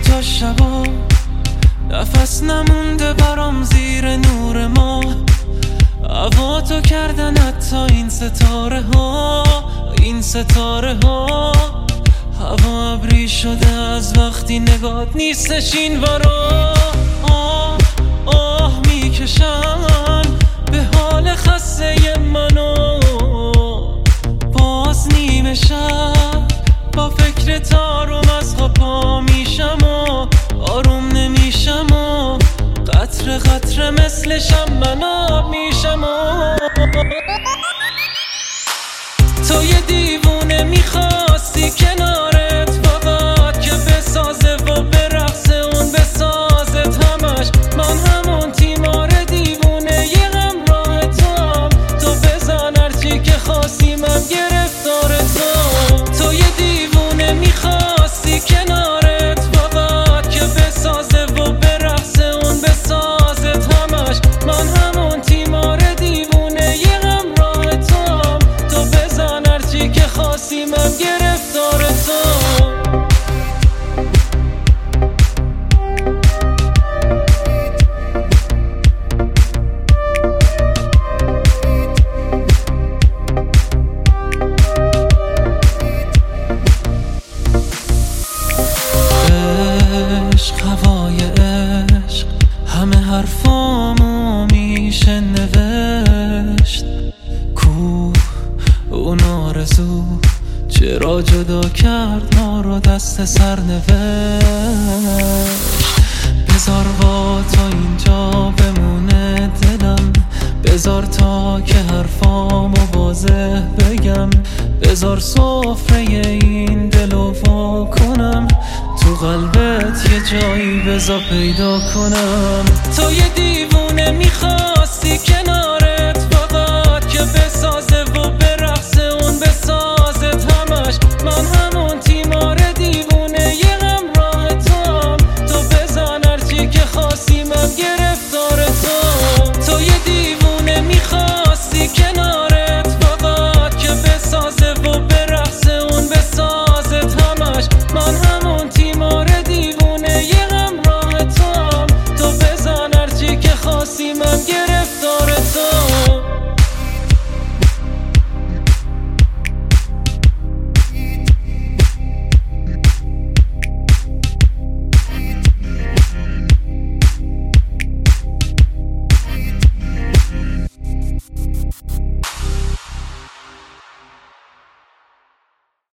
تا شبا نفس نمونده برام زیر نور ما، هوا تو کردن حتی این ستاره ها، این ستاره ها. هوا ابری شده از وقتی نگات نیستش این ورا. آه میکشن به حال خسته منو، باز نیمه شب با فکر تارم از خواب پا میشم و آروم نمیشم و قطره قطره مثل شمن آب میشم و تو یه دیوونه میخواستی کنارت فقط که بسازه و برقصه اون بسازت همش. من همون تیمار دیوونه یه همراه تو بزن هرچی که خواستی من گرفتار تو یه دیوونه میخواستی کنارت فقط که بسازه و برقصه اون بسازت همش. من همون تیمار دیوونه یه همراه تو بزن هرچی که خواستی من گرفتار هوای عشق همه حرفامو میشه نوشت. کو اون آرزو چرا جدا کرد ما رو دست سر نوشت. بذار با تو اینجا بمونه دلم، بذار تا که حرفامو واضح بگم، بذار سفره این دلو وا کنم، تو قلبت یه جایی بذار پیدا کنم. تو یه دیوونه میخواستی کنار